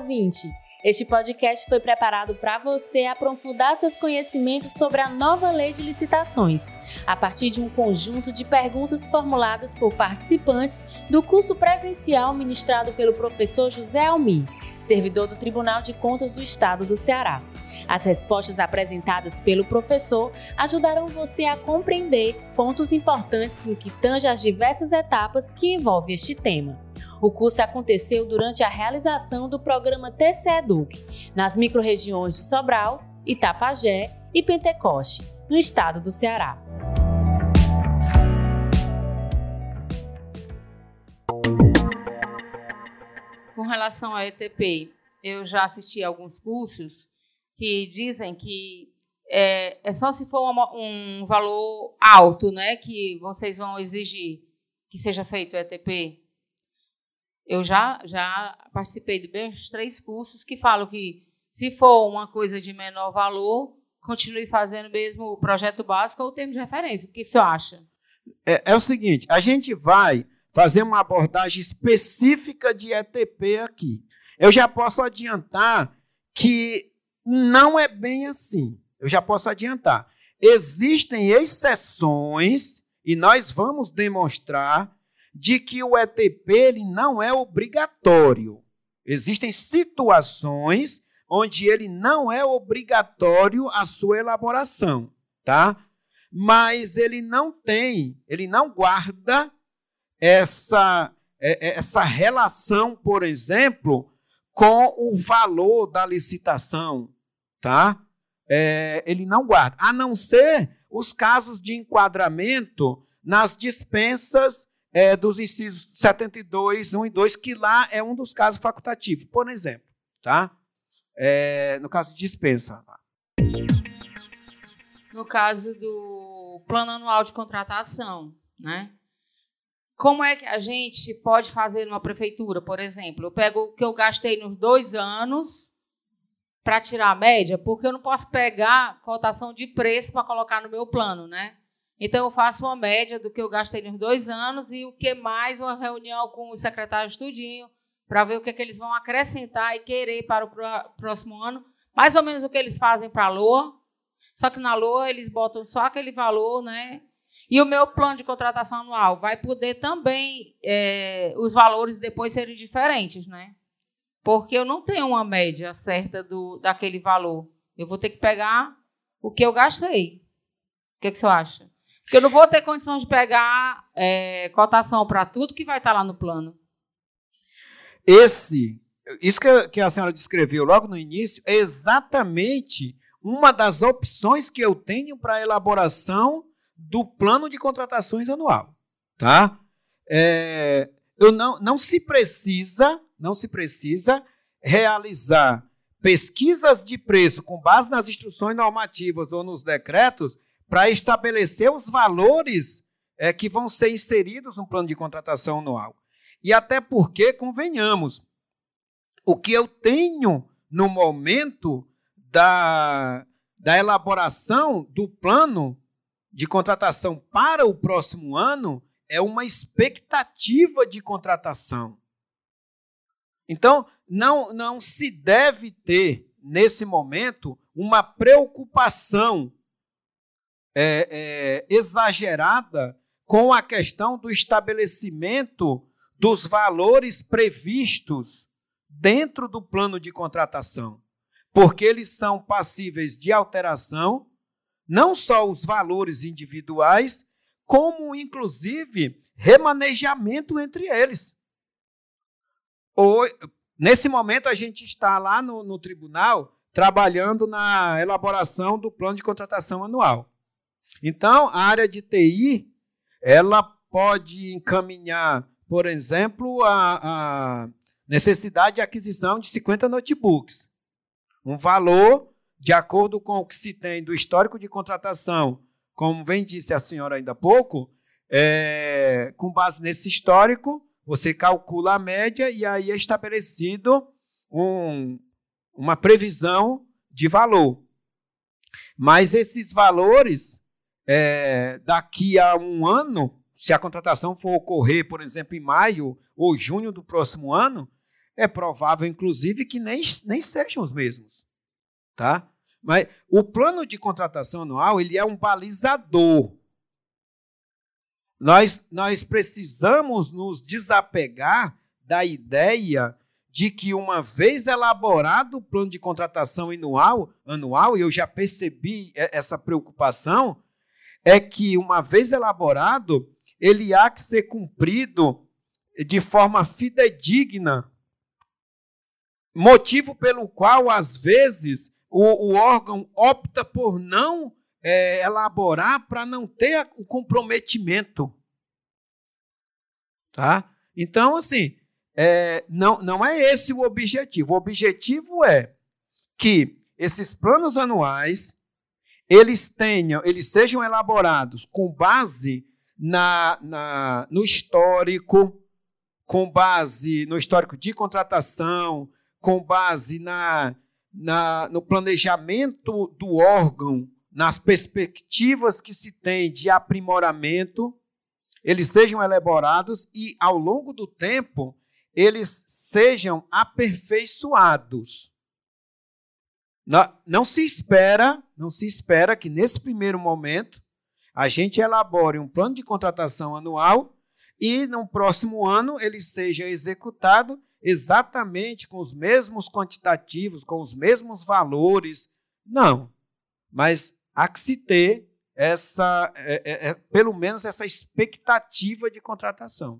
ouvinte! Este podcast foi preparado para você aprofundar seus conhecimentos sobre a nova Lei de Licitações, a partir de um conjunto de perguntas formuladas por participantes do curso presencial ministrado pelo professor José Almir, servidor do Tribunal de Contas do Estado do Ceará. As respostas apresentadas pelo professor ajudarão você a compreender pontos importantes no que tange às diversas etapas que envolvem este tema. O curso aconteceu durante a realização do programa TC Educ, nas microrregiões de Sobral, Itapajé e Pentecoste, no estado do Ceará. Com relação ao ETP, eu já assisti a alguns cursos que dizem que é só se for um valor alto, né, que vocês vão exigir que seja feito o ETP. Eu já participei de bem uns 3 cursos que falam que, se for uma coisa de menor valor, continue fazendo mesmo o projeto básico ou o termo de referência. O que você acha? É o seguinte, a gente vai fazer uma abordagem específica de ETP aqui. Eu já posso adiantar que não é bem assim. Eu já posso adiantar. Existem exceções, e nós vamos demonstrar de que o ETP ele não é obrigatório. Existem situações onde ele não é obrigatório a sua elaboração, tá? Mas ele não guarda essa relação, por exemplo, com o valor da licitação, tá? Ele não guarda, a não ser os casos de enquadramento nas dispensas dos incisos 72, 1 e 2, que lá é um dos casos facultativos, por exemplo, tá? No caso de dispensa. No caso do plano anual de contratação, né? Como é que a gente pode fazer numa prefeitura, por exemplo? Eu pego o que eu gastei nos 2 anos para tirar a média, porque eu não posso pegar cotação de preço para colocar no meu plano, né? Então, eu faço uma média do que eu gastei nos 2 anos e o que mais, uma reunião com o secretário tudinho, para ver o que eles vão acrescentar e querer para o próximo ano. Mais ou menos o que eles fazem para a LOA, só que na LOA eles botam só aquele valor, né? E o meu plano de contratação anual vai poder também os valores depois serem diferentes, né? Porque eu não tenho uma média certa daquele valor. Eu vou ter que pegar o que eu gastei. O que você acha? Porque eu não vou ter condições de pegar cotação para tudo que vai estar lá no plano. Isso que a senhora descreveu logo no início é exatamente uma das opções que eu tenho para a elaboração do plano de contratações anual, tá? Não se precisa realizar pesquisas de preço com base nas instruções normativas ou nos decretos para estabelecer os valores que vão ser inseridos no plano de contratação anual. E até porque, convenhamos, o que eu tenho no momento da elaboração do plano de contratação para o próximo ano é uma expectativa de contratação. Então, não se deve ter, nesse momento, uma preocupação exagerada com a questão do estabelecimento dos valores previstos dentro do plano de contratação, porque eles são passíveis de alteração, não só os valores individuais, como, inclusive, remanejamento entre eles. Nesse momento, a gente está lá no tribunal trabalhando na elaboração do plano de contratação anual. Então, a área de TI, ela pode encaminhar, por exemplo, a necessidade de aquisição de 50 notebooks. Um valor, de acordo com o que se tem do histórico de contratação, como bem disse a senhora ainda há pouco, com base nesse histórico, você calcula a média e aí é estabelecido uma previsão de valor. Mas esses valores, daqui a um ano, se a contratação for ocorrer, por exemplo, em maio ou junho do próximo ano, é provável, inclusive, que nem sejam os mesmos. Tá? Mas o plano de contratação anual ele é um balizador. Nós precisamos nos desapegar da ideia de que, uma vez elaborado o plano de contratação anual, e eu já percebi essa preocupação, é que, uma vez elaborado, ele há que ser cumprido de forma fidedigna, motivo pelo qual, às vezes, o órgão opta por não elaborar para não ter o comprometimento. Tá? Então, assim, não é esse o objetivo. O objetivo é que esses planos anuais eles sejam elaborados com base no histórico, com base no histórico de contratação, com base no planejamento do órgão, nas perspectivas que se tem de aprimoramento, eles sejam elaborados e, ao longo do tempo, eles sejam aperfeiçoados. Não se espera que, nesse primeiro momento, a gente elabore um plano de contratação anual e, no próximo ano, ele seja executado exatamente com os mesmos quantitativos, com os mesmos valores. Não, mas há que se ter pelo menos essa expectativa de contratação.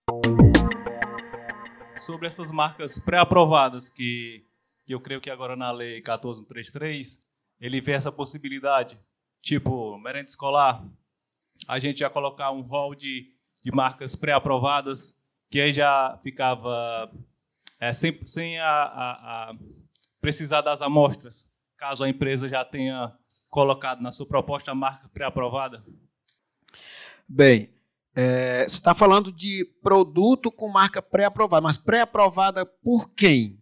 Sobre essas marcas pré-aprovadas, que eu creio que agora na Lei 14.133, ele vê essa possibilidade, tipo merenda escolar, a gente já colocar um rol de marcas pré-aprovadas, que aí já ficava sem precisar das amostras, caso a empresa já tenha colocado na sua proposta a marca pré-aprovada? Bem, você está falando de produto com marca pré-aprovada, mas pré-aprovada por quem?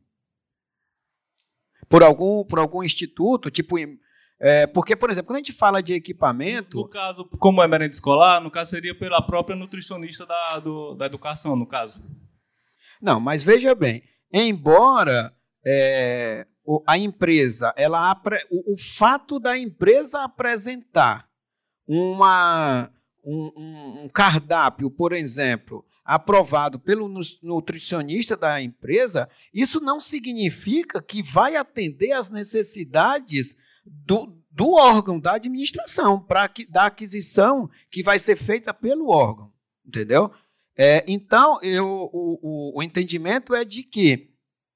Por algum instituto? Porque, por exemplo, quando a gente fala de equipamento... No caso, como é merenda escolar, no caso seria pela própria nutricionista da educação, no caso. Não, mas veja bem, embora a empresa, o fato da empresa apresentar um cardápio, por exemplo, aprovado pelo nutricionista da empresa, isso não significa que vai atender às necessidades do órgão, da administração, da aquisição que vai ser feita pelo órgão. Entendeu? Então, o entendimento é de que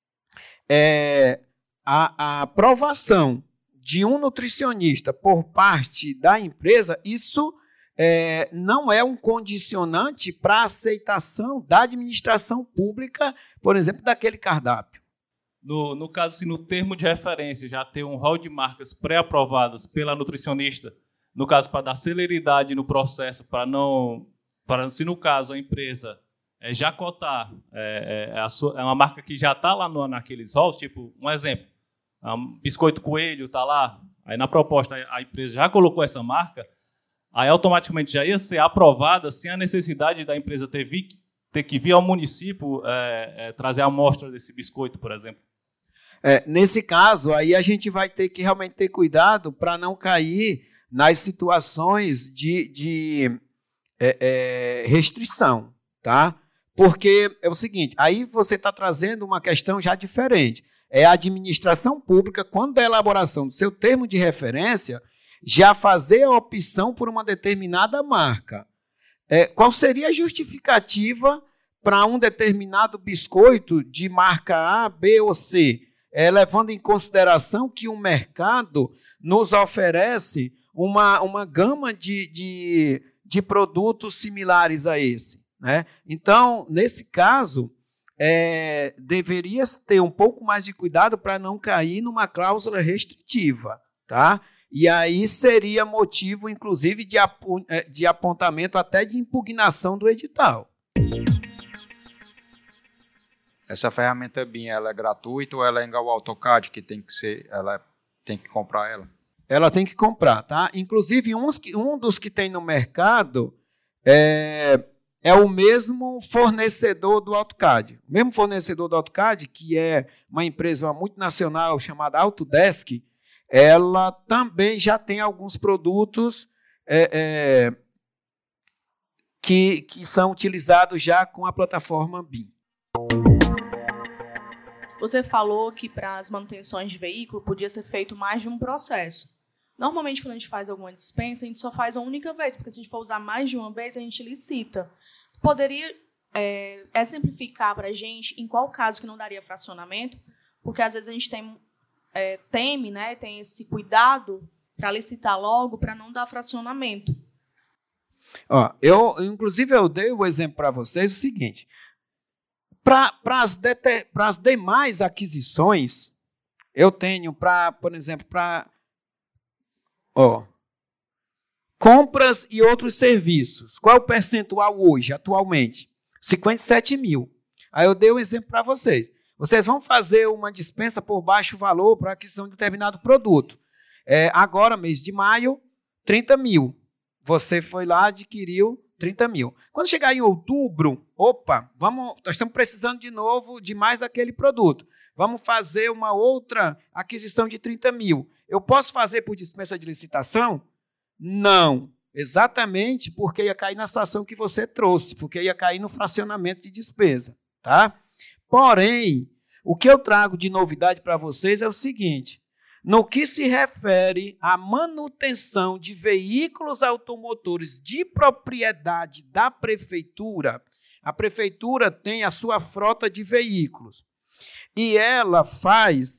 a aprovação de um nutricionista por parte da empresa, isso não é um condicionante para a aceitação da administração pública, por exemplo, daquele cardápio. No caso, se no termo de referência já tem um rol de marcas pré-aprovadas pela nutricionista, no caso, para dar celeridade no processo, se no caso a empresa já cotar, é uma marca que já está lá naqueles rolos, tipo, um exemplo, Biscoito Coelho está lá, aí na proposta a empresa já colocou essa marca, aí automaticamente já ia ser aprovada sem a necessidade da empresa ter que vir ao município trazer a amostra desse biscoito, por exemplo. Nesse caso, aí a gente vai ter que realmente ter cuidado para não cair nas situações de restrição, tá? Porque é o seguinte, aí você está trazendo uma questão já diferente. É a administração pública, quando da elaboração do seu termo de referência, já fazer a opção por uma determinada marca. Qual seria a justificativa para um determinado biscoito de marca A, B ou C? Levando em consideração que o mercado nos oferece uma gama de produtos similares a esse, né? Então, nesse caso, deveria ter um pouco mais de cuidado para não cair numa cláusula restritiva, tá? E aí seria motivo, inclusive, de apontamento até de impugnação do edital. Essa ferramenta BIM, ela é gratuita ou ela é igual ao AutoCAD, que ela tem que comprar ela? Ela tem que comprar, tá? Inclusive, um dos que tem no mercado é o mesmo fornecedor do AutoCAD. O mesmo fornecedor do AutoCAD, que é uma empresa multinacional chamada Autodesk, ela também já tem alguns produtos que são utilizados já com a plataforma BIM. Você falou que para as manutenções de veículo podia ser feito mais de um processo. Normalmente, quando a gente faz alguma dispensa, a gente só faz uma única vez, porque se a gente for usar mais de uma vez, a gente licita. Poderia exemplificar para a gente em qual caso que não daria fracionamento? Porque, às vezes, a gente teme, né, tem esse cuidado para licitar logo, para não dar fracionamento. Ó, inclusive, eu dei o exemplo para vocês o seguinte. Para as demais aquisições, eu tenho, por exemplo, compras e outros serviços. Qual é o percentual hoje, atualmente? 57 mil. Aí eu dei um exemplo para vocês. Vocês vão fazer uma dispensa por baixo valor para aquisição de determinado produto. Agora, mês de maio, 30 mil. Você foi lá, adquiriu 30 mil. Quando chegar em outubro, nós estamos precisando de novo de mais daquele produto. Vamos fazer uma outra aquisição de 30 mil. Eu posso fazer por dispensa de licitação? Não. Exatamente porque ia cair na situação que você trouxe, porque ia cair no fracionamento de despesa. Tá? Porém, o que eu trago de novidade para vocês é o seguinte. No que se refere à manutenção de veículos automotores de propriedade da prefeitura, a prefeitura tem a sua frota de veículos e ela faz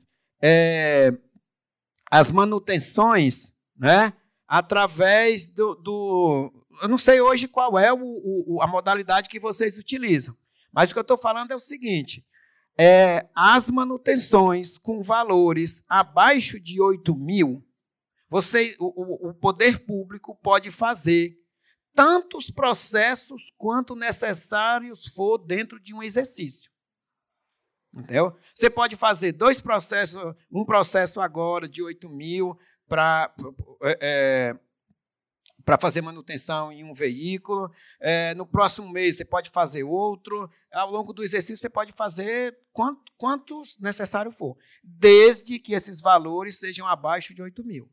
as manutenções, né, através eu não sei hoje qual é a modalidade que vocês utilizam, mas o que eu estou falando é o seguinte. As manutenções com valores abaixo de 8 mil, o poder público pode fazer tantos processos quanto necessários for dentro de um exercício. Entendeu? Você pode fazer 2 processos, um processo agora de 8 mil para fazer manutenção em um veículo. No próximo mês você pode fazer outro. Ao longo do exercício você pode fazer quantos necessário for, desde que esses valores sejam abaixo de 8 mil.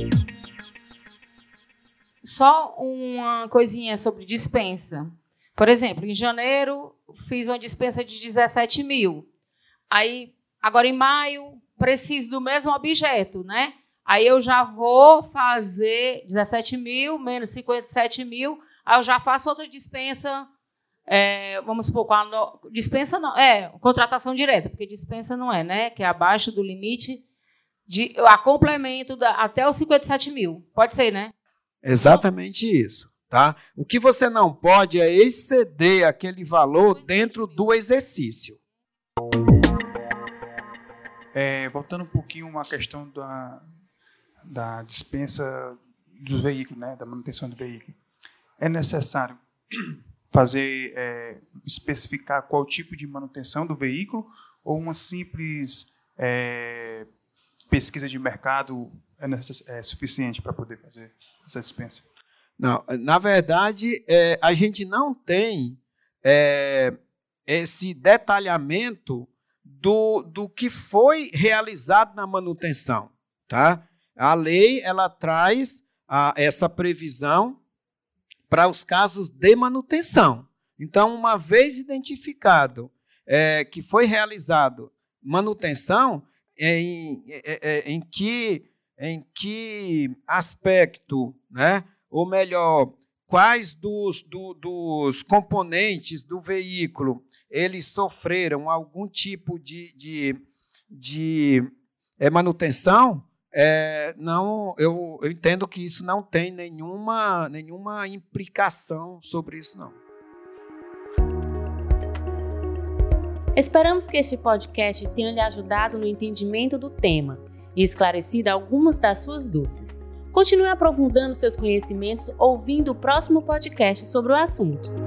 Só uma coisinha sobre dispensa. Por exemplo, em janeiro fiz uma dispensa de 17 mil. Aí, agora em maio, preciso do mesmo objeto, né? Aí eu já vou fazer 17 mil menos 57 mil, aí eu já faço outra dispensa, vamos supor, dispensa não, contratação direta, porque dispensa não é, né? Que é abaixo do limite, a complemento até os 57 mil. Pode ser, né? Exatamente isso. Tá? O que você não pode é exceder aquele valor dentro do exercício. Voltando um pouquinho uma questão da dispensa dos veículos, né, da manutenção do veículo. É necessário especificar qual tipo de manutenção do veículo ou uma simples pesquisa de mercado é suficiente para poder fazer essa dispensa? Não, na verdade, a gente não tem esse detalhamento do que foi realizado na manutenção. Tá? A lei ela traz essa previsão para os casos de manutenção. Então, uma vez identificado que foi realizado manutenção, em que aspecto, né? Ou melhor, quais dos componentes do veículo eles sofreram algum tipo de manutenção, não, eu entendo que isso não tem nenhuma implicação sobre isso, não. Esperamos que este podcast tenha lhe ajudado no entendimento do tema e esclarecido algumas das suas dúvidas. Continue aprofundando seus conhecimentos ouvindo o próximo podcast sobre o assunto.